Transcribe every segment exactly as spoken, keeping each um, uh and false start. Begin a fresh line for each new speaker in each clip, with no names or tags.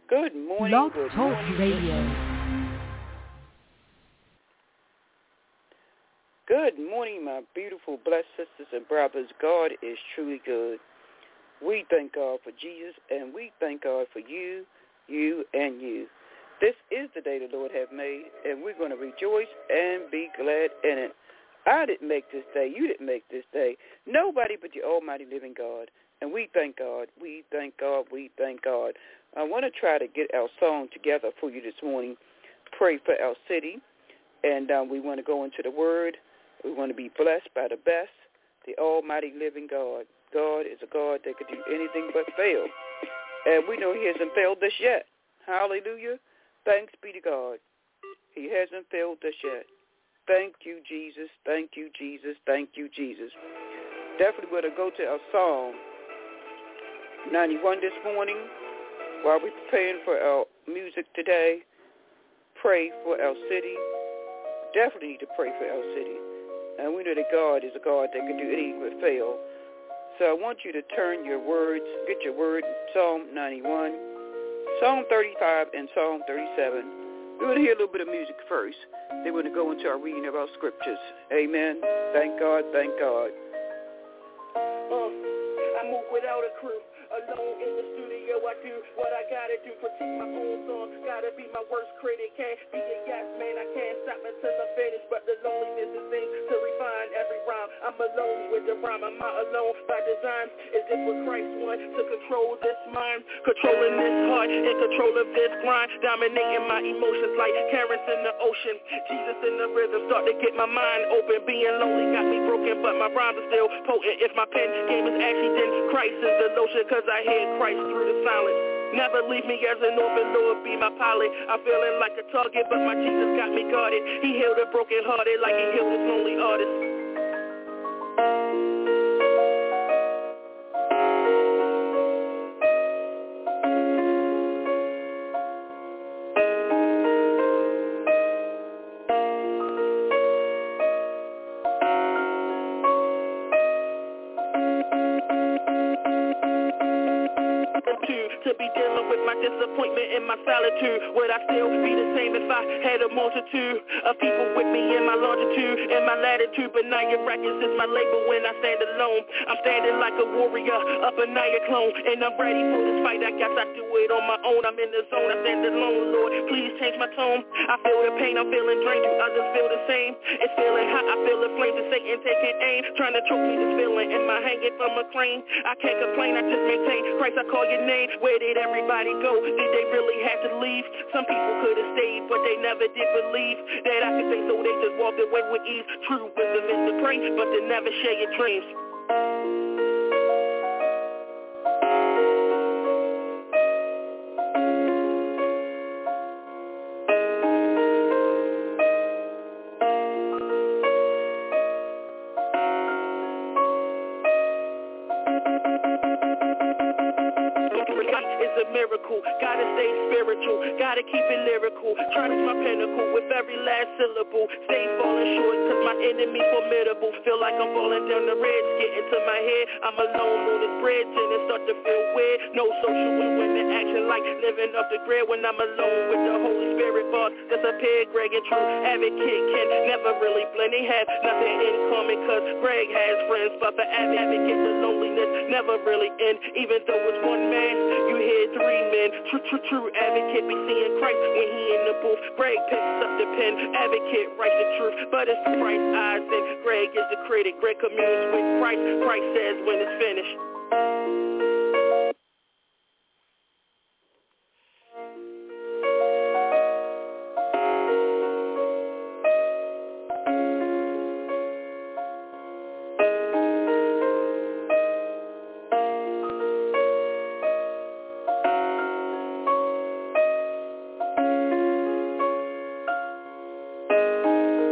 Good morning.
Blog
Good
Talk
morning.
Radio.
Good morning, my beautiful, blessed sisters and brothers. God is truly good. We thank God for Jesus, and we thank God for you, you, and you. This is the day the Lord has made, and we're going to rejoice and be glad in it. I didn't make this day. You didn't make this day. Nobody but the almighty living God. And we thank God. We thank God. We thank God. I want to try to get our song together for you this morning. Pray for our city. And um, we want to go into the Word. We want to be blessed by the best, the almighty living God. God is a God that could do anything but fail. And we know he hasn't failed us yet. Hallelujah. Thanks be to God. He hasn't failed us yet. Thank you, Jesus. Thank you, Jesus. Thank you, Jesus. Definitely going to go to our Psalm ninety-one this morning while we're preparing for our music today. Pray for our city. Definitely need to pray for our city. And we know that God is a God that can do anything but fail. So I want you to turn your words, get your word, Psalm ninety-one, Psalm thirty-five, and Psalm thirty-seven. We're going to hear a little bit of music first. Then we're going to go into our reading of our scriptures. Amen. Thank God. Thank God.
Uh, I move without a crew. Alone in the studio, I do what I gotta do. Critique my own song, gotta be my worst critic. Can't be a yes man, I can't stop until I'm finished. But the loneliness is thing to refine every rhyme. I'm alone with the rhyme, I'm not alone by design. Is this what Christ wants to control this mind? Controlling this heart, in control of this grind. Dominating my emotions like currents in the ocean. Jesus in the rhythm, start to get my mind open. Being lonely got me broken, but my rhymes are still potent. If my pen game is ashy, then Christ is the lotion. Cause I hear Christ through the silence. Never leave me as an orphan, Lord, be my pilot. I'm feeling like a target, but my Jesus got me guarded. He healed a broken hearted like he healed his lonely artist. To be dealing with my disappointment and my solitude. Would I still be the same if I had a multitude of people with me in my longitude and my latitude? But now your records is my label when I stand alone. I'm standing like a warrior up a Naya clone, and I'm ready for this fight. I guess I do it on my own. I'm in the zone, I stand alone. Lord, please change my tone. I feel the pain, I'm feeling drained. Do others feel the same? It's feeling hot, I feel the flames of Satan taking aim, trying to choke me this feeling. Am I hanging from a crane? I can't complain, I just maintain. Christ, I call your name. Where did everybody go? Did they really have to leave? Some people could have stayed, but they never did believe that I could say, so they just walked away with ease. True wisdom is to pray, but to never share your dreams. Miracle, gotta stay spiritual, gotta keep it lyrical, try to reach my pinnacle with every last syllable, stay falling short cause my enemy formidable, feel like I'm falling down the ridge, get into my head, I'm alone on this bridge and it start to feel weird, no social when the action like living off the grid when I'm alone with the Holy Spirit boss, disappear. Greg and True Advocate can never really blend, they have nothing in common cause Greg has friends, but for Advocate the loneliness never really end, even though it's one man, you hear three men, true, true, true advocate, be seeing Christ when he in the booth. Greg picks up the pen, advocate writes the truth, but it's Christ's eyes, and Greg is the critic. Greg communes with Christ, Christ says when it's finished.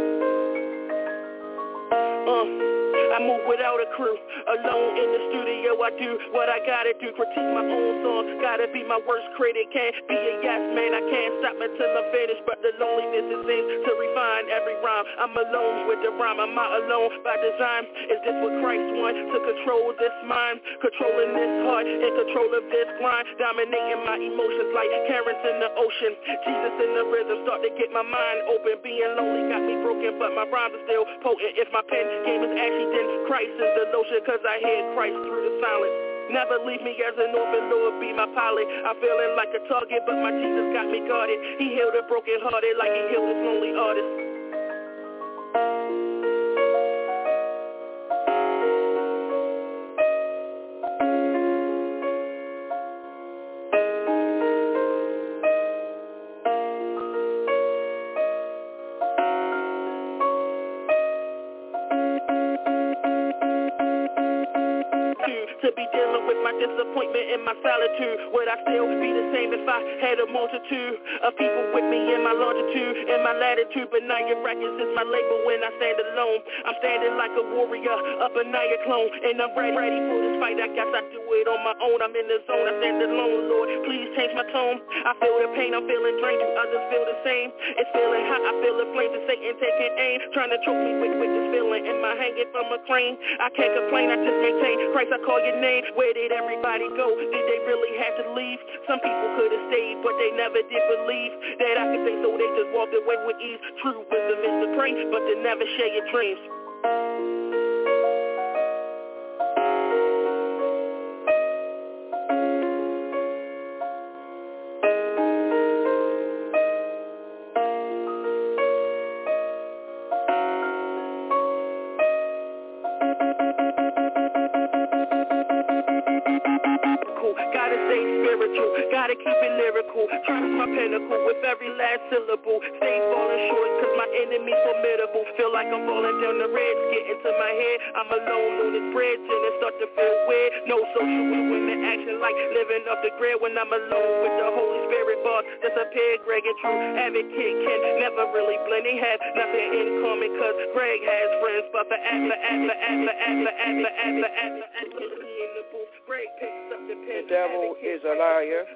Crew alone in the studio, yo, I do what I gotta do. Critique my own song, gotta be my worst critic. Can't be a yes man, I can't stop until I'm finished. But the loneliness is in to refine every rhyme. I'm alone with the rhyme, I'm not alone by design. Is this what Christ wants? To control this mind, controlling this heart, in control of this grind, dominating my emotions like currents in the ocean. Jesus in the rhythm, start to get my mind open. Being lonely got me broken, but my rhymes are still potent. If my pen game is ashy, then Christ is the lotion, cause I hear Christ through the silence. Never leave me as an orphan, Lord, be my pilot. I'm feeling like a target, but my Jesus got me guarded. He healed a broken hearted like he healed this lonely artist. To be dealing with my disappointment and my solitude. Would I still be the same if I had a multitude of people with me in my longitude and my latitude? But Naya Records is my label when I stand alone. I'm standing like a warrior up a Naya clone, and I'm ready, ready for this fight. I guess I do it on my own. I'm in the zone, I stand alone. Lord, please change my tone. I feel the pain, I'm feeling drained. Do others feel the same? It's feeling hot, I feel the flames of Satan taking aim, trying to choke me with, with this feeling. Am I hanging from a crane? I can't complain, I just maintain. Christ, I call your name. Where did everybody go? Did they really have to leave? Some people could have stayed, but they never did believe that I could say, so they just walked away with ease. True wisdom is to pray, but to never share your dreams. Gotta keep it lyrical, trust my pinnacle with every last syllable. Stay falling short cause my enemy's formidable. Feel like I'm falling down the red, get into my head. I'm alone on this bridge and it start to feel weird. No social movement action like living off the grid. When I'm alone with the Holy Spirit boss, disappear. Greg and True Advocate can never really blend. They have nothing in common cause Greg has friends, but for after, after, after, after, after, after, after, after, in the booth, Greg picks up the pen.
The devil is a liar,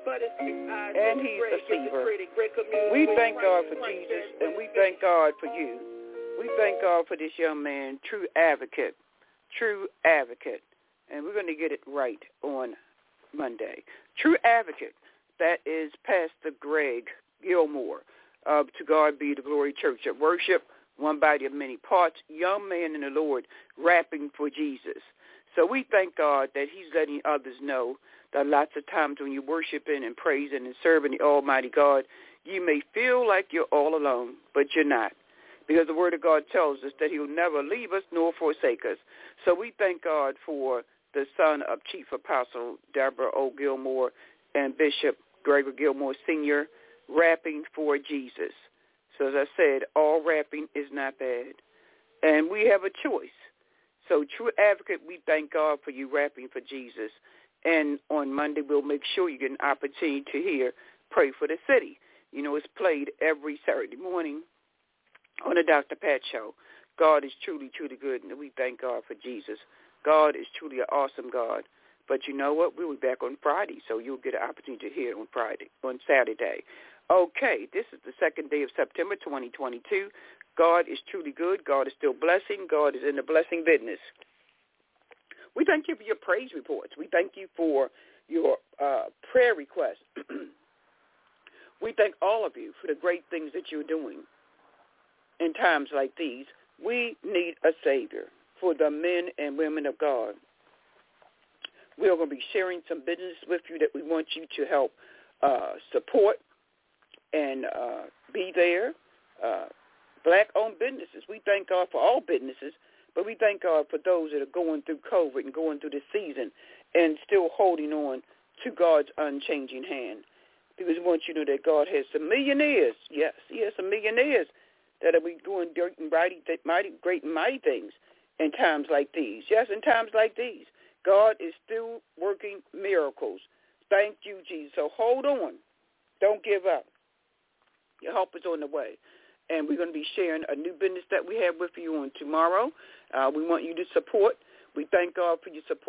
and he's a deceiver. We thank God for Jesus, and we thank God for you. We thank God for this young man, True Advocate, True Advocate, and we're going to get it right on Monday. True Advocate, that is Pastor Greg Gilmore of To God Be the Glory Church of Worship, one body of many parts, young man in the Lord, rapping for Jesus. So we thank God that he's letting others know that lots of times when you're worshiping and praising and serving the Almighty God, you may feel like you're all alone, but you're not. Because the Word of God tells us that he'll never leave us nor forsake us. So we thank God for the son of Chief Apostle Deborah O. Gilmore and Bishop Gregory Gilmore Senior rapping for Jesus. So as I said, all rapping is not bad. And we have a choice. So True Advocate, we thank God for you rapping for Jesus. And on Monday, we'll make sure you get an opportunity to hear Pray for the City. You know, it's played every Saturday morning on the Doctor Pat Show. God is truly, truly good, and we thank God for Jesus. God is truly an awesome God. But you know what? We'll be back on Friday, so you'll get an opportunity to hear it on Friday, on Saturday. Okay, this is the second day of September twenty twenty-two. God is truly good. God is still blessing. God is in the blessing business. We thank you for your praise reports. We thank you for your uh, prayer requests. We thank all of you for the great things that you're doing in times like these. We need a Savior for the men and women of God. We are going to be sharing some business with you that we want you to help uh, support and uh, be there. Uh, black-owned businesses. We thank God for all businesses, but we thank God for those that are going through COVID and going through this season and still holding on to God's unchanging hand. Because we want you to know that God has some millionaires. Yes, he has some millionaires that are doing great and mighty, mighty, great and mighty things in times like these. Yes, in times like these. God is still working miracles. Thank you, Jesus. So hold on. Don't give up. Your help is on the way. And we're going to be sharing a new business that we have with you on tomorrow. Uh, we want you to support. We thank God for you supporting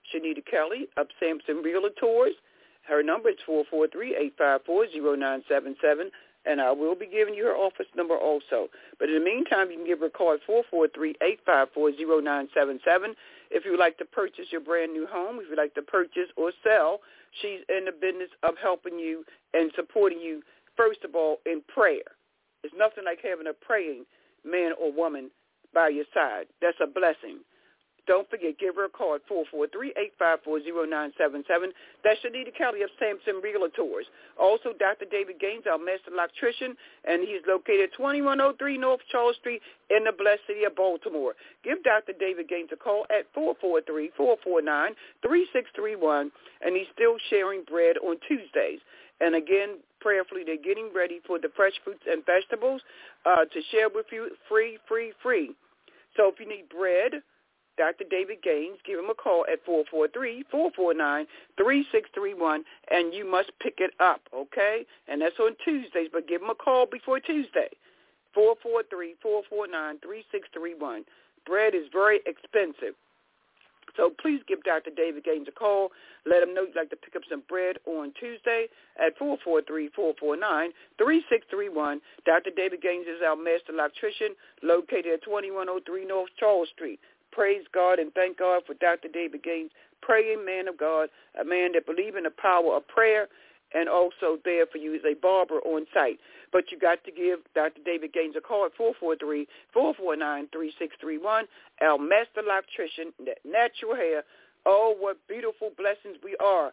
Shanita Kelly of Sampson Realtors. Her number is four four three, eight five four, zero nine seven seven, and I will be giving you her office number also. But in the meantime, you can give her a call at four four three, eight five four, zero nine seven seven. If you would like to purchase your brand new home, if you'd like to purchase or sell, she's in the business of helping you and supporting you, first of all, in prayer. It's nothing like having a praying man or woman by your side. That's a blessing. Don't forget, give her a call at four four three, eight five four, zero nine seven seven. That's Shanita Kelly of Sampson Realtors. Also, Doctor David Gaines, our master electrician, and he's located at twenty-one oh three North Charles Street in the blessed city of Baltimore. Give Doctor David Gaines a call at four four three, four four nine, three six three one, and he's still sharing bread on Tuesdays. And again, prayerfully, they're getting ready for the fresh fruits and vegetables uh, to share with you free, free, free. So if you need bread, Doctor David Gaines, give him a call at four four three, four four nine, three six three one, and you must pick it up, okay? And that's on Tuesdays, but give him a call before Tuesday, four four three, four four nine, three six three one. Bread is very expensive. So please give Doctor David Gaines a call. Let him know you'd like to pick up some bread on Tuesday at four four three, four four nine, three six three one. Doctor David Gaines is our master electrician located at twenty-one oh three North Charles Street. Praise God and thank God for Doctor David Gaines, praying man of God, a man that believes in the power of prayer, and also there for you as a barber on site. But you got to give Doctor David Gaines a call at four four three, four four nine, three six three one, our master electrician, natural hair. Oh, what beautiful blessings we are,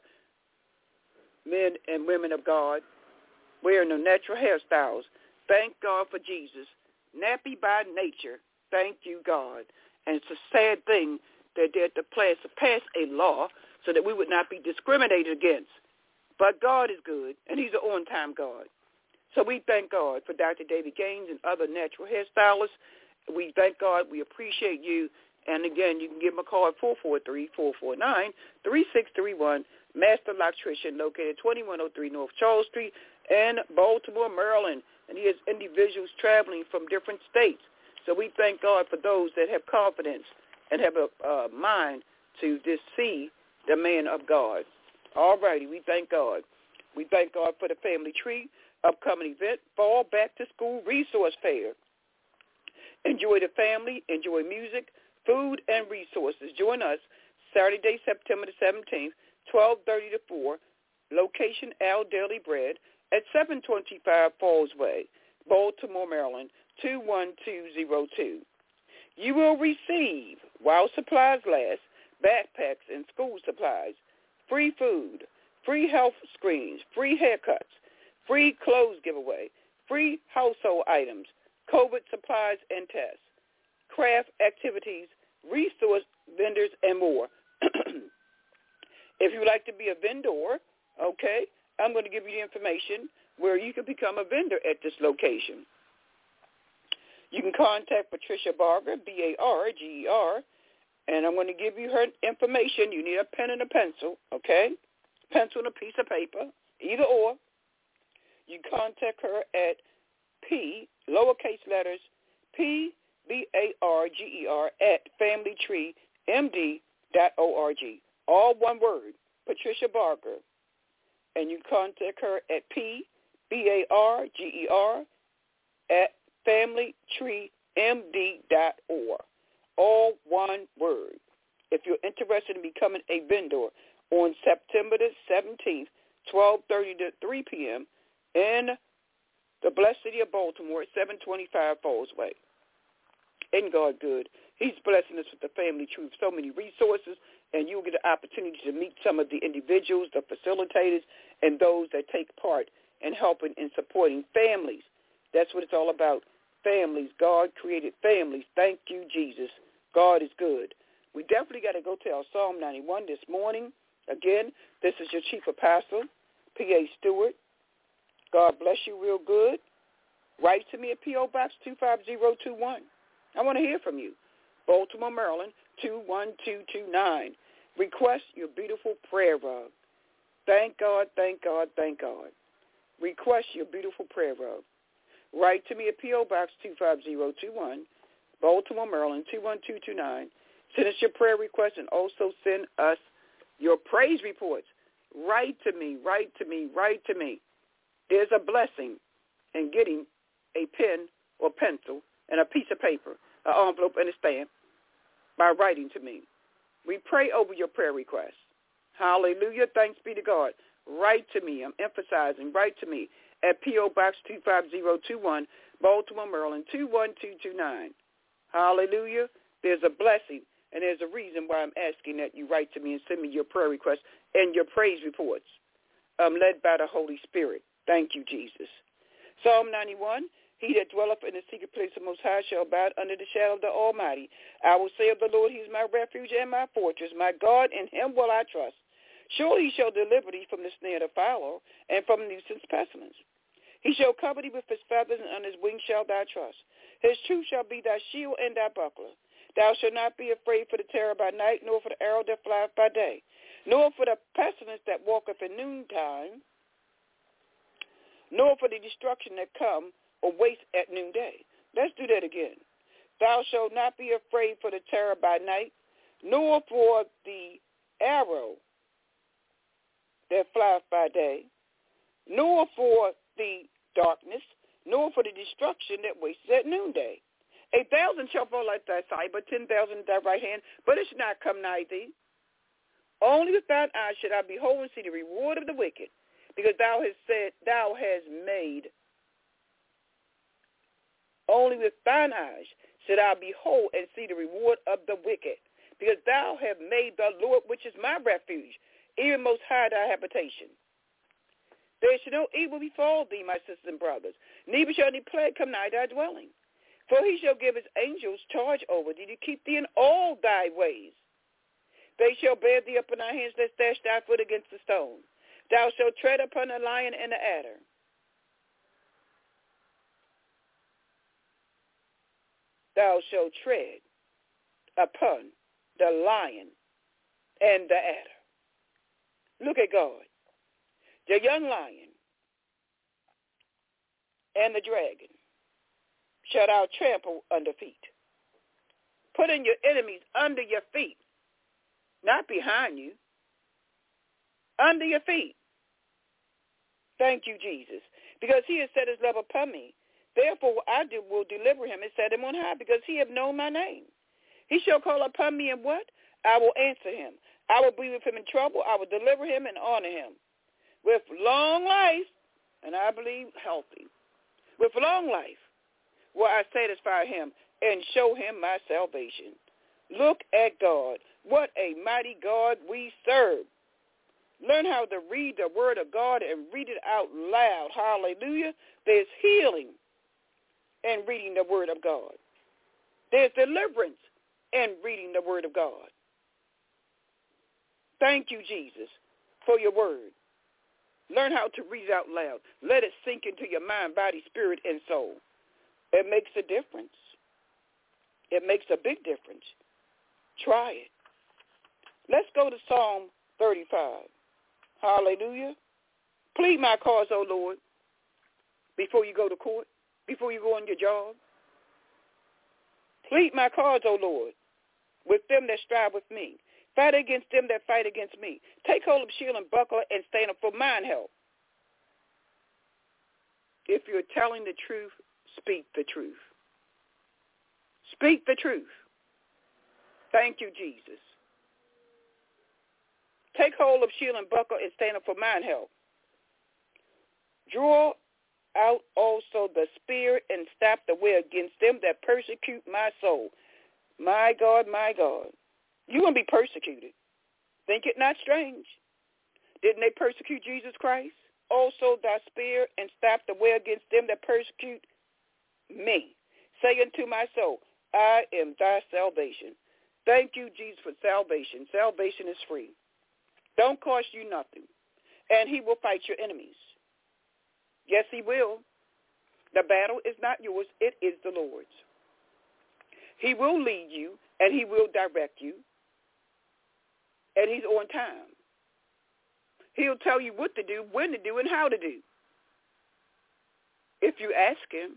men and women of God, wearing the natural hairstyles. Thank God for Jesus. Nappy by nature. Thank you, God. And it's a sad thing that they had to pass a law so that we would not be discriminated against. But God is good, and he's an on-time God. So we thank God for Doctor David Gaines and other natural hairstylists. We thank God. We appreciate you. And, again, you can give him a call at four four three, four four nine, three six three one, Master Electrician, located at twenty-one oh three North Charles Street in Baltimore, Maryland. And he has individuals traveling from different states. So we thank God for those that have confidence and have a uh, mind to just see the man of God. All righty, we thank God. We thank God for the Family Tree upcoming event, Fall Back to School Resource Fair. Enjoy the family, enjoy music, food, and resources. Join us Saturday, September the seventeenth, twelve thirty to four, location Al Daily Bread at seven twenty-five Falls Way, Baltimore, Maryland, two one two zero two. You will receive, while supplies last, backpacks and school supplies, free food, free health screens, free haircuts, free clothes giveaway, free household items, COVID supplies and tests, craft activities, resource vendors, and more. If you would like to be a vendor, okay, I'm going to give you the information where you can become a vendor at this location. You can contact Patricia Barger, B A R G E R, and I'm going to give you her information. You need a pen and a pencil, okay? Pencil and a piece of paper, either or. You contact her at P, lowercase letters, P, B A R G E R, at family tree m d dot org. All one word, Patricia Barger. And you contact her at P, B A R G E R, at family tree m d dot org. All one word. If you're interested in becoming a vendor on September the seventeenth, twelve thirty to three p.m. in the blessed city of Baltimore, seven twenty-five Falls Way. Isn't God good? He's blessing us with the Family Tree with so many resources, and you'll get the opportunity to meet some of the individuals, the facilitators, and those that take part in helping and supporting families. That's what it's all about, families. God created families. Thank you, Jesus. God is good. We definitely got to go to our Psalm ninety-one this morning. Again, this is your Chief Apostle, P A Stewart. God bless you real good. Write to me at P O Box two five zero two one. I want to hear from you. Baltimore, Maryland, two one two two nine. Request your beautiful prayer rug. Thank God, thank God, thank God. Request your beautiful prayer rug. Write to me at P O Box two five zero two one, Baltimore, Maryland, two one two two nine. Send us your prayer request and also send us Your praise reports. Write to me, write to me, write to me. There's a blessing in getting a pen or pencil and a piece of paper, an envelope and a stamp by writing to me. We pray over your prayer requests. Hallelujah. Thanks be to God. Write to me. I'm emphasizing. Write to me at P O. Box two five zero two one, Baltimore, Maryland, two one two two nine. Hallelujah. There's a blessing, and there's a reason why I'm asking that you write to me and send me your prayer requests and your praise reports. I'm led by the Holy Spirit. Thank you, Jesus. Psalm ninety-one, he that dwelleth in the secret place of the Most High shall abide under the shadow of the Almighty. I will say of the Lord, he is my refuge and my fortress, my God, in him will I trust. Surely he shall deliver thee from the snare of the fowler and from nuisance pestilence. He shall cover thee with his feathers, and under his wings shalt thou trust. His truth shall be thy shield and thy buckler. Thou shalt not be afraid for the terror by night, nor for the arrow that flieth by day, nor for the pestilence that walketh in noontime, nor for the destruction that come or waste at noonday. Let's do that again. Thou shalt not be afraid for the terror by night, nor for the arrow that flieth by day, nor for the darkness, nor for the destruction that wastes at noonday. A thousand shall fall at thy side, but ten thousand at thy right hand, but it shall not come nigh thee. Only with thine eyes should I behold and see the reward of the wicked, because thou hast said, thou hast made. Only with thine eyes should I behold and see the reward of the wicked, because thou hast made the Lord, which is my refuge, even most high thy habitation. There shall no evil befall thee, my sisters and brothers, neither shall any plague come nigh thy dwelling. For he shall give his angels charge over thee to keep thee in all thy ways. They shall bear thee up in thy hands, lest dash thy foot against the stone. Thou shalt tread upon the lion and the adder. Thou shalt tread upon the lion and the adder. Look at God. The young lion and the dragon shall thou trample under feet. Putting your enemies under your feet, not behind you, under your feet. Thank you, Jesus. Because he has set his love upon me. Therefore I do, will deliver him and set him on high, because he hath known my name. He shall call upon me, and what? I will answer him. I will be with him in trouble. I will deliver him and honor him. With long life, and I believe healthy, with long life will I satisfy him and show him my salvation. Look at God. What a mighty God we serve. Learn how to read the word of God and read it out loud. Hallelujah. There's healing in reading the word of God. There's deliverance in reading the word of God. Thank you, Jesus, for your word. Learn how to read it out loud. Let it sink into your mind, body, spirit, and soul. It makes a difference. It makes a big difference. Try it. Let's go to Psalm thirty-five. Hallelujah. Plead my cause, O Lord, before you go to court, before you go on your job. Plead my cause, O Lord, with them that strive with me. Fight against them that fight against me. Take hold of shield and buckler and stand up for mine help. If you're telling the truth, speak the truth. Speak the truth. Thank you, Jesus. Take hold of shield and buckler and stand up for mine help. Draw out also the spear and stop the way against them that persecute my soul. My God, my God. You're going to be persecuted. Think it not strange. Didn't they persecute Jesus Christ? Also thy spear and stop the way against them that persecute me. Say unto my soul, I am thy salvation. Thank you, Jesus, for salvation. Salvation is free. Don't cost you nothing. And he will fight your enemies. Yes, he will. The battle is not yours. It is the Lord's. He will lead you, and he will direct you. And he's on time. He'll tell you what to do, when to do, and how to do. If you ask him.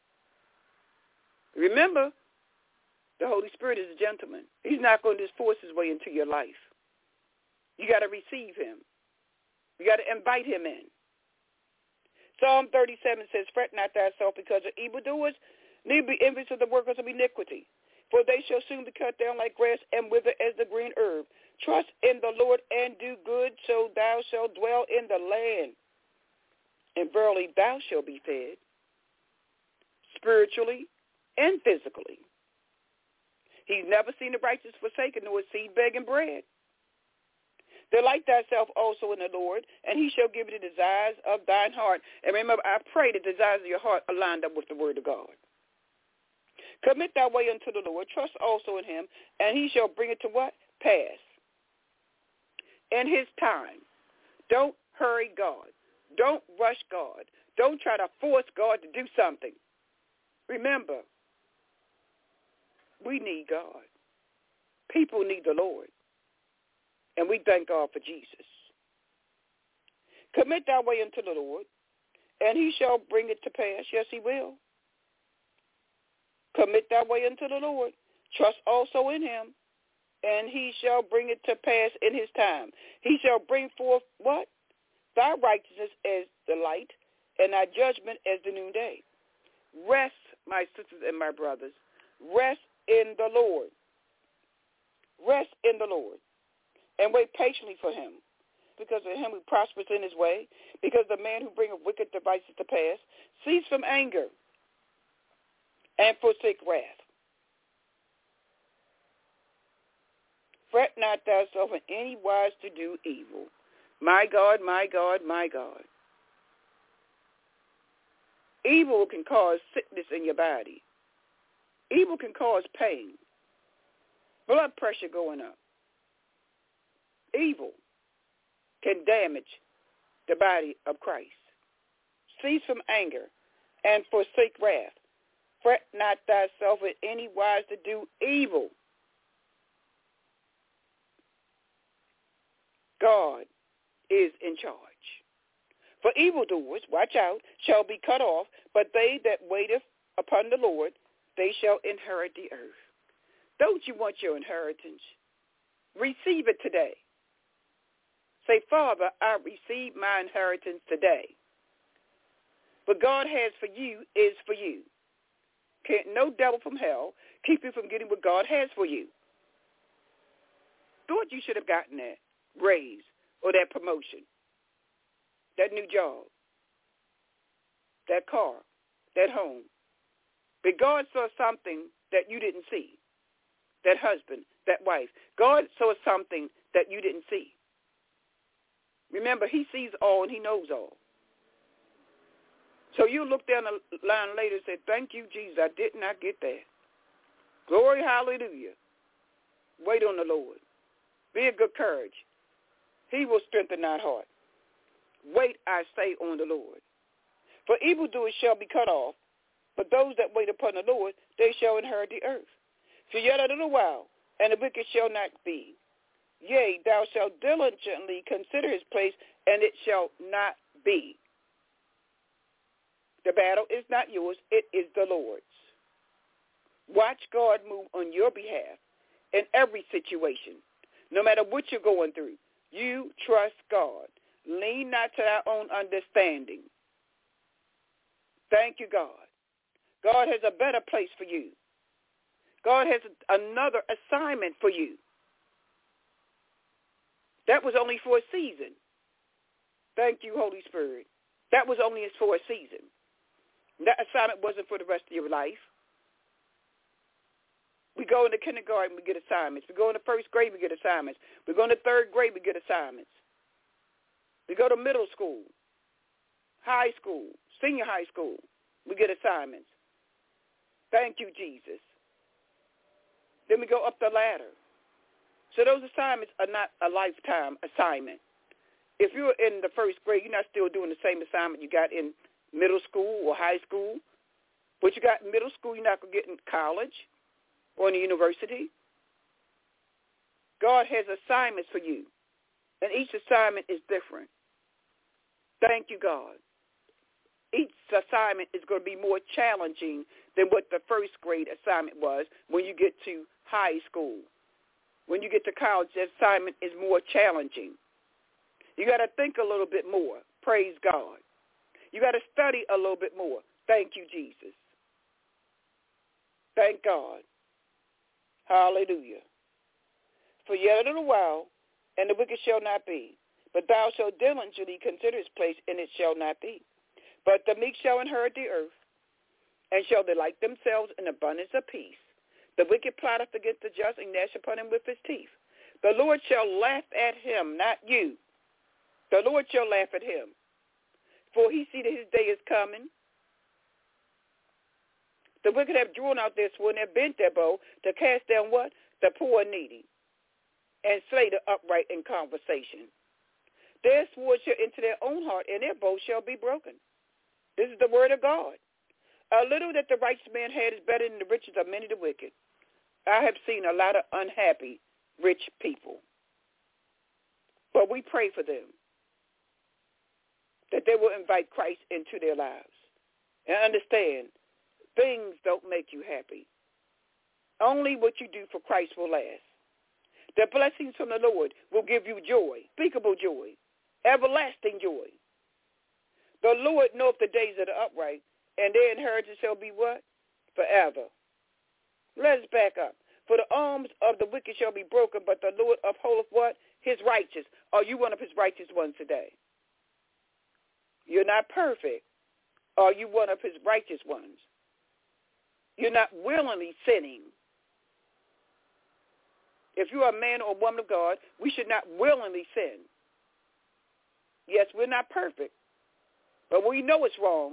Remember, the Holy Spirit is a gentleman. He's not going to just force his way into your life. You got to receive him. You got to invite him in. Psalm thirty-seven says, fret not thyself because of evildoers, neither be envious of the workers of iniquity. For they shall soon be cut down like grass and wither as the green herb. Trust in the Lord and do good, so thou shalt dwell in the land. And verily thou shalt be fed, spiritually and physically. He's never seen the righteous forsaken, nor his seed begging bread. Delight thyself also in the Lord, and he shall give you the desires of thine heart. And remember, I pray the desires of your heart are lined up with the word of God. Commit thy way unto the Lord. Trust also in him, and he shall bring it to what? Pass. In his time. Don't hurry God. Don't rush God. Don't try to force God to do something. Remember, we need God. People need the Lord. And we thank God for Jesus. Commit thy way unto the Lord, and he shall bring it to pass. Yes, he will. Commit thy way unto the Lord. Trust also in him, and he shall bring it to pass in his time. He shall bring forth what? Thy righteousness as the light, and thy judgment as the noonday. Rest, my sisters and my brothers. Rest in the Lord. Rest in the Lord. And wait patiently for him, because of him who prospers in his way, because the man who bringeth wicked devices to pass. Cease from anger and forsake wrath. Fret not thyself in any wise to do evil. My God, my God, my God. Evil can cause sickness in your body. Evil can cause pain. Blood pressure going up. Evil can damage the body of Christ. Cease from anger and forsake wrath. Fret not thyself in any wise to do evil. God is in charge. For evildoers, watch out, shall be cut off, but they that waiteth upon the Lord, they shall inherit the earth. Don't you want your inheritance? Receive it today. Say, Father, I receive my inheritance today. What God has for you is for you. Can't no devil from hell keep you from getting what God has for you. Thought you should have gotten that raise or that promotion, that new job, that car, that home. But God saw something that you didn't see. That husband, that wife. God saw something that you didn't see. Remember, he sees all and he knows all. So you look down the line later and say, thank you, Jesus, I did not get that. Glory, hallelujah. Wait on the Lord. Be of good courage. He will strengthen thy heart. Wait, I say, on the Lord. For evildoers shall be cut off, but those that wait upon the Lord, they shall inherit the earth. For yet a little while, and the wicked shall not be. Yea, thou shalt diligently consider his place, and it shall not be. The battle is not yours, it is the Lord's. Watch God move on your behalf in every situation. No matter what you're going through, you trust God. Lean not to thy own understanding. Thank you, God. God has a better place for you. God has another assignment for you. That was only for a season. Thank you, Holy Spirit. That was only for a season. That assignment wasn't for the rest of your life. We go into kindergarten, we get assignments. We go into first grade, we get assignments. We go into third grade, we get assignments. We go to middle school, high school, senior high school, we get assignments. Thank you, Jesus. Then we go up the ladder. So those assignments are not a lifetime assignment. If you're in the first grade, you're not still doing the same assignment you got in middle school or high school. What you got in middle school, you're not going to get in college or in the university. God has assignments for you, and each assignment is different. Thank you, God. Each assignment is going to be more challenging than what the first grade assignment was when you get to high school. When you get to college, the assignment is more challenging. You got to think a little bit more. Praise God. You got to study a little bit more. Thank you, Jesus. Thank God. Hallelujah. For yet a little while, and the wicked shall not be. But thou shalt diligently consider his place, and it shall not be. But the meek shall inherit the earth, and shall delight themselves in abundance of peace. The wicked plotteth against the just, and gnash upon him with his teeth. The Lord shall laugh at him, not you. The Lord shall laugh at him. For he see that his day is coming. The wicked have drawn out their sword, and have bent their bow to cast down what? The poor and needy, and slay the upright in conversation. Their sword shall enter their own heart, and their bow shall be broken. This is the word of God. A little that the righteous man had is better than the riches of many the wicked. I have seen a lot of unhappy rich people. But we pray for them, that they will invite Christ into their lives and understand things don't make you happy. Only what you do for Christ will last. The blessings from the Lord will give you joy, unspeakable joy, everlasting joy. The Lord knoweth the days of the upright, and their inheritance shall be what? Forever. Let's back up. For the arms of the wicked shall be broken, but the Lord upholdeth what? His righteous. Are you one of his righteous ones today? You're not perfect. Are you one of his righteous ones? You're not willingly sinning. If you are a man or a woman of God, we should not willingly sin. Yes, we're not perfect, but we know it's wrong.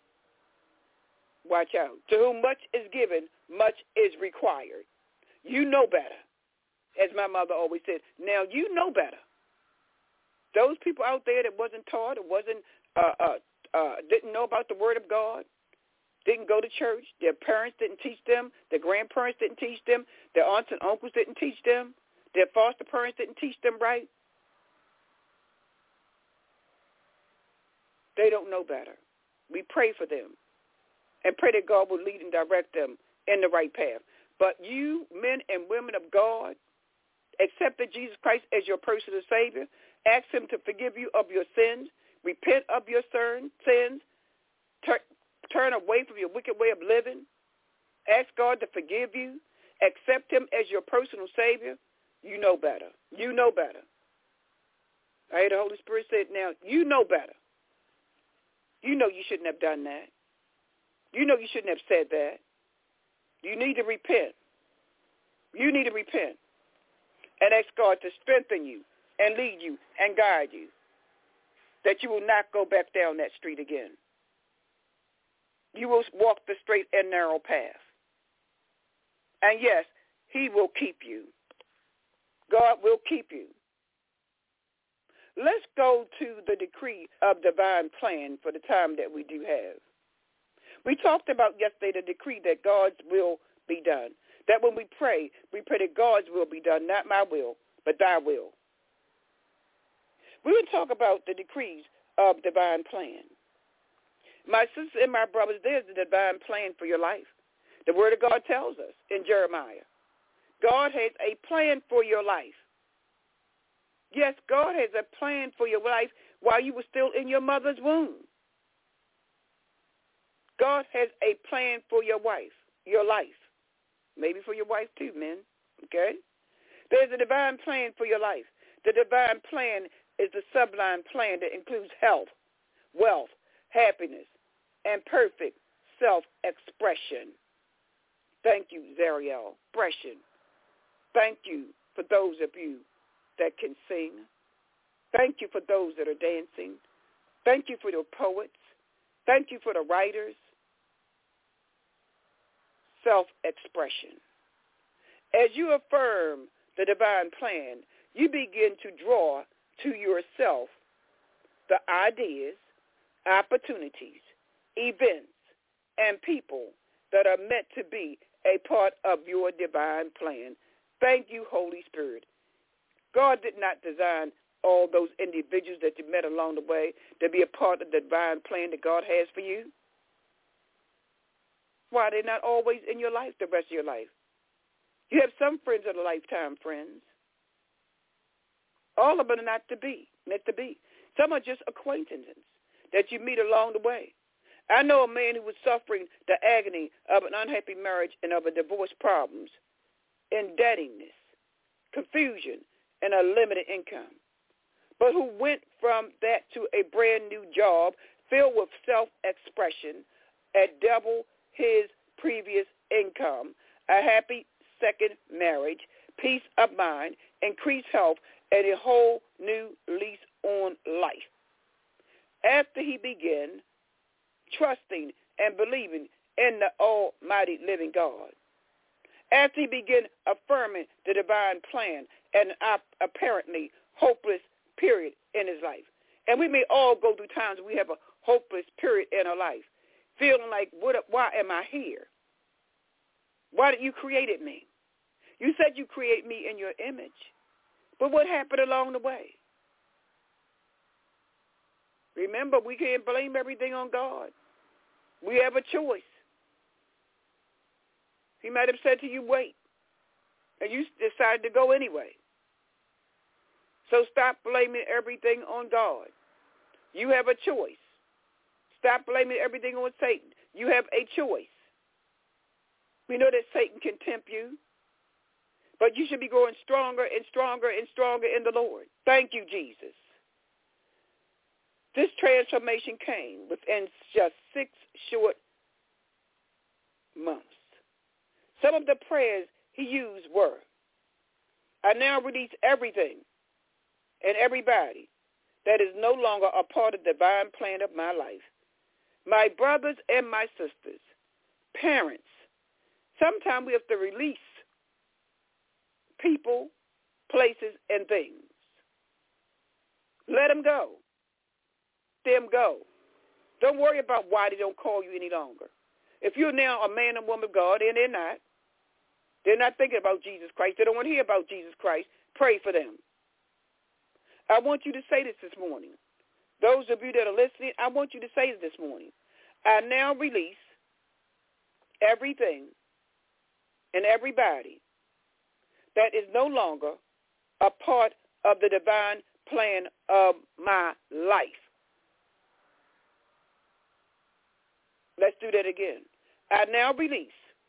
Watch out. To whom much is given, much is required. You know better. As my mother always said, now you know better. Those people out there that wasn't taught or wasn't, uh, uh, uh, didn't know about the Word of God, didn't go to church, their parents didn't teach them, their grandparents didn't teach them, their aunts and uncles didn't teach them, their foster parents didn't teach them right. They don't know better. We pray for them and pray that God will lead and direct them in the right path. But you, men and women of God, accepted Jesus Christ as your personal Savior, ask him to forgive you of your sins, repent of your sins, turn, turn away from your wicked way of living, ask God to forgive you, accept him as your personal Savior, you know better. You know better. I heard the Holy Spirit said, now, you know better. You know you shouldn't have done that. You know you shouldn't have said that. You need to repent. You need to repent and ask God to strengthen you and lead you and guide you, that you will not go back down that street again. You will walk the straight and narrow path. And yes, he will keep you. God will keep you. Let's go to the decree of divine plan for the time that we do have. We talked about yesterday the decree that God's will be done. That when we pray, we pray that God's will be done, not my will, but thy will. We will talk about the decrees of divine plan. My sisters and my brothers, there's a divine plan for your life. The Word of God tells us in Jeremiah, God has a plan for your life. Yes, God has a plan for your life while you were still in your mother's womb. God has a plan for your wife, your life. Maybe for your wife too, men. Okay? There's a divine plan for your life. The divine plan is the sublime plan that includes health, wealth, happiness, and perfect self-expression. Thank you, Zariel. Expression. Thank you for those of you that can sing. Thank you for those that are dancing. Thank you for the poets. Thank you for the writers. Self-expression. As you affirm the divine plan, you begin to draw to yourself the ideas, opportunities, events, and people that are meant to be a part of your divine plan. Thank you, Holy Spirit. God did not design all those individuals that you met along the way to be a part of the divine plan that God has for you. Why? They're not always in your life the rest of your life. You have some friends that are lifetime friends. All of them are not to be, meant to be. Some are just acquaintances that you meet along the way. I know a man who was suffering the agony of an unhappy marriage and of a divorce problems, indebtedness, confusion, and a limited income, but who went from that to a brand new job filled with self-expression at double his previous income, a happy second marriage, peace of mind, increased health, and a whole new lease on life. After he began trusting and believing in the almighty living God, after he began affirming the divine plan and an apparently hopeless period in his life. And we may all go through times we have a hopeless period in our life, feeling like, what, why am I here? Why did you created me? You said you create me in your image. But what happened along the way? Remember, we can't blame everything on God. We have a choice. He might have said to you, wait, and you decided to go anyway. So stop blaming everything on God. You have a choice. Stop blaming everything on Satan. You have a choice. We know that Satan can tempt you, but you should be growing stronger and stronger and stronger in the Lord. Thank you, Jesus. This transformation came within just six short months. Some of the prayers he used were, I now release everything and everybody that is no longer a part of the divine plan of my life. My brothers and my sisters, parents, sometimes we have to release people, places, and things. Let them go. Them go. Don't worry about why they don't call you any longer. If you're now a man and woman of God, and they're not, they're not thinking about Jesus Christ. They don't want to hear about Jesus Christ. Pray for them. I want you to say this this morning. Those of you that are listening, I want you to say this this morning. I now release everything and everybody that is no longer a part of the divine plan of my life. Let's do that again. I now release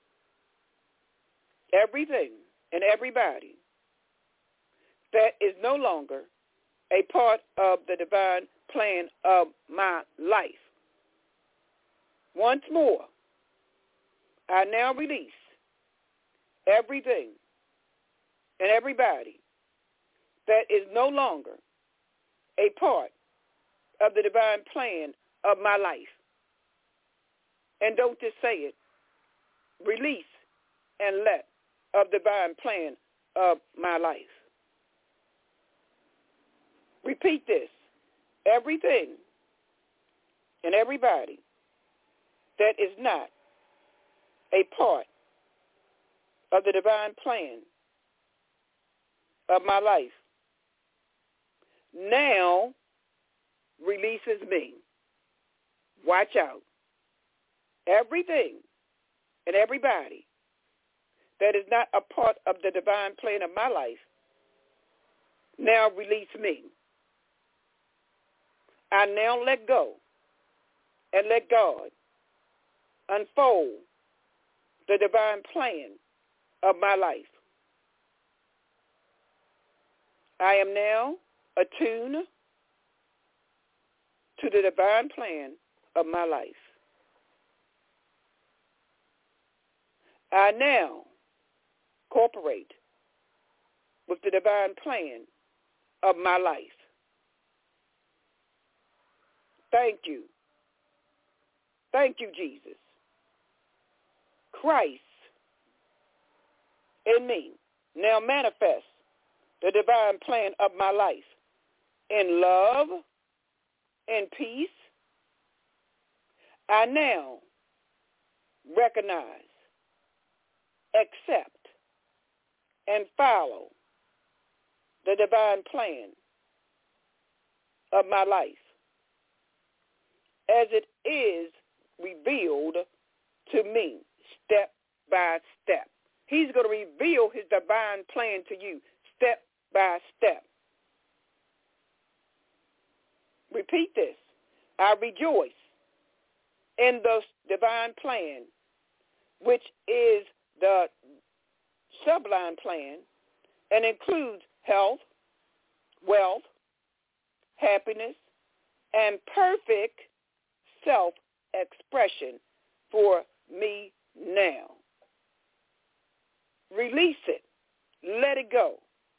everything and everybody that is no longer a part of the divine plan of my life. Once more, I now release everything and everybody that is no longer a part of the divine plan of my life. And don't just say it. Release and let of the divine plan of my life. Repeat this. Everything and everybody that is not a part of the divine plan of my life now releases me. Watch out. Everything and everybody that is not a part of the divine plan of my life now release me. I now let go and let God unfold the divine plan of my life. I am now attuned to the divine plan of my life. I now cooperate with the divine plan of my life. Thank you. Thank you, Jesus. Christ in me now manifests the divine plan of my life in love, in peace. I now recognize, accept, and follow the divine plan of my life as it is revealed to me step by step. He's going to reveal his divine plan to you step by step. Repeat this. I rejoice in the divine plan, which is the sublime plan and includes health, wealth, happiness, and perfect self-expression for me now. Release it. Let it go.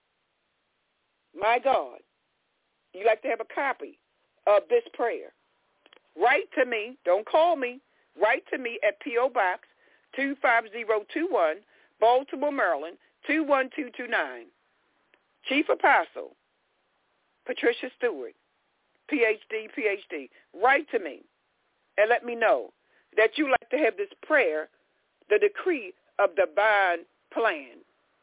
My God, you like to have a copy of this prayer. Write to me. Don't call me. Write to me at P O. Box two five zero two one, Baltimore, Maryland, two one two two nine. Chief Apostle, Patricia Stewart, P H D, P H D. Write to me and let me know that you like to have this prayer, the decree of divine plan.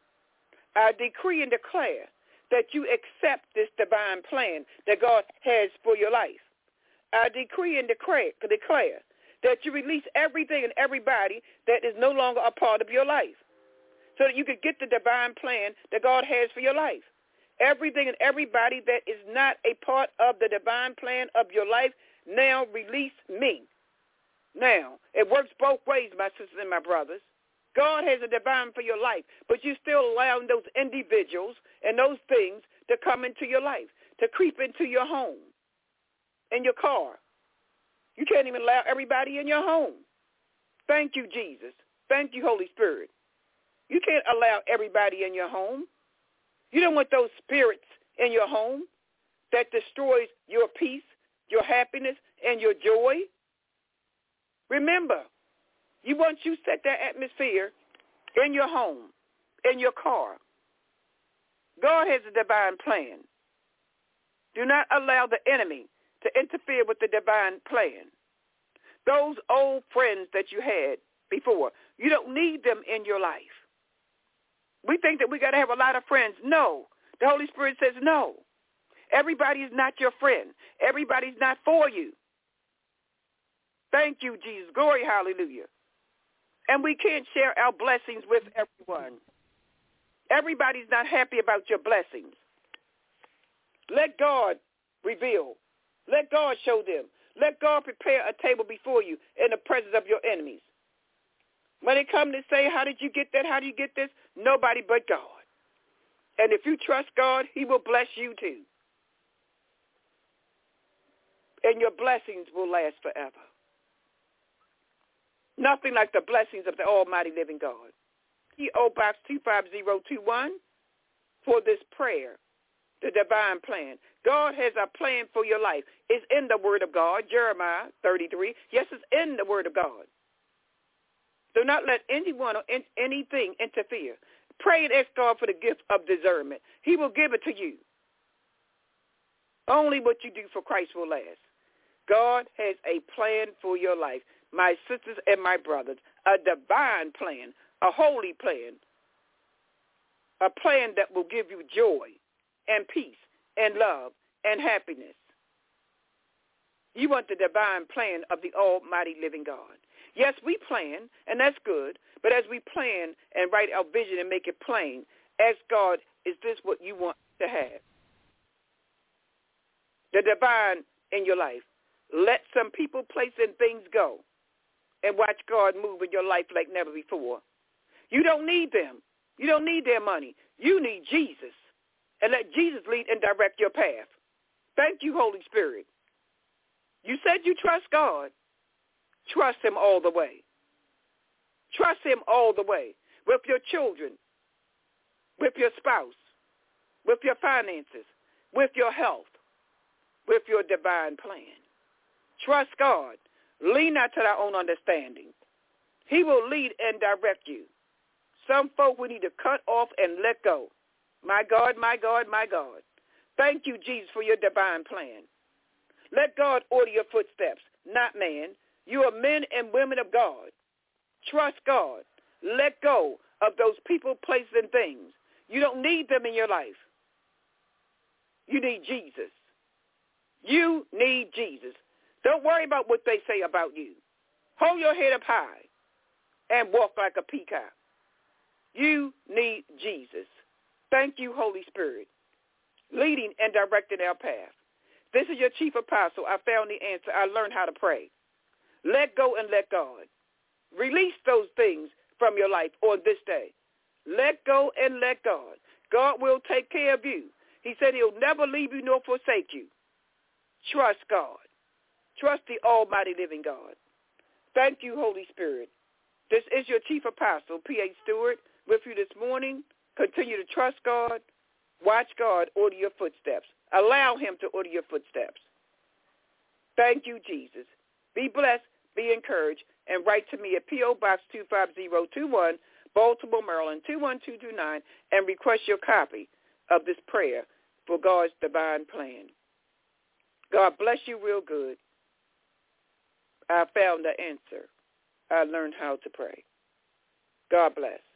I decree and declare that you accept this divine plan that God has for your life. I decree and declare, declare that you release everything and everybody that is no longer a part of your life so that you can get the divine plan that God has for your life. Everything and everybody that is not a part of the divine plan of your life, now release me. Now, it works both ways, my sisters and my brothers. God has a divine for your life, but you still allowing those individuals and those things to come into your life, to creep into your home, in your car. You can't even allow everybody in your home. Thank you, Jesus. Thank you, Holy Spirit. You can't allow everybody in your home. You don't want those spirits in your home that destroys your peace, your happiness, and your joy. Remember, you want you set that atmosphere in your home, in your car. God has a divine plan. Do not allow the enemy to interfere with the divine plan. Those old friends that you had before, you don't need them in your life. We think that we got to have a lot of friends. No. The Holy Spirit says no. Everybody is not your friend. Everybody's not for you. Thank you, Jesus. Glory, hallelujah. And we can't share our blessings with everyone. Everybody's not happy about your blessings. Let God reveal. Let God show them. Let God prepare a table before you in the presence of your enemies. When they come to say, how did you get that? How do you get this? Nobody but God. And if you trust God, he will bless you too. And your blessings will last forever. Nothing like the blessings of the almighty living God. P O. Box two five zero two one for this prayer, the divine plan. God has a plan for your life. It's in the Word of God, Jeremiah thirty-three. Yes, it's in the Word of God. Do not let anyone or anything interfere. Pray and ask God for the gift of discernment. He will give it to you. Only what you do for Christ will last. God has a plan for your life. My sisters and my brothers, a divine plan, a holy plan, a plan that will give you joy and peace and love and happiness. You want the divine plan of the almighty living God. Yes, we plan, and that's good, but as we plan and write our vision and make it plain, ask God, is this what you want to have? The divine in your life. Let some people, places, and things go and watch God move in your life like never before. You don't need them. You don't need their money. You need Jesus. And let Jesus lead and direct your path. Thank you, Holy Spirit. You said you trust God. Trust him all the way. Trust him all the way. With your children, with your spouse, with your finances, with your health, with your divine plan. Trust God. Lean not to thy own understanding. He will lead and direct you. Some folk we need to cut off and let go. My God, my God, my God. Thank you, Jesus, for your divine plan. Let God order your footsteps, not man. You are men and women of God. Trust God. Let go of those people, places, and things. You don't need them in your life. You need Jesus. You need Jesus. Don't worry about what they say about you. Hold your head up high and walk like a peacock. You need Jesus. Thank you, Holy Spirit, leading and directing our path. This is your chief apostle. I found the answer. I learned how to pray. Let go and let God. Release those things from your life on this day. Let go and let God. God will take care of you. He said he'll never leave you nor forsake you. Trust God. Trust the almighty living God. Thank you, Holy Spirit. This is your chief apostle, P A Stewart, with you this morning. Continue to trust God. Watch God order your footsteps. Allow him to order your footsteps. Thank you, Jesus. Be blessed, be encouraged, and write to me at P O. Box two five zero two one, Baltimore, Maryland, two one two two nine, and request your copy of this prayer for God's divine plan. God bless you real good. I found the answer. I learned how to pray. God bless.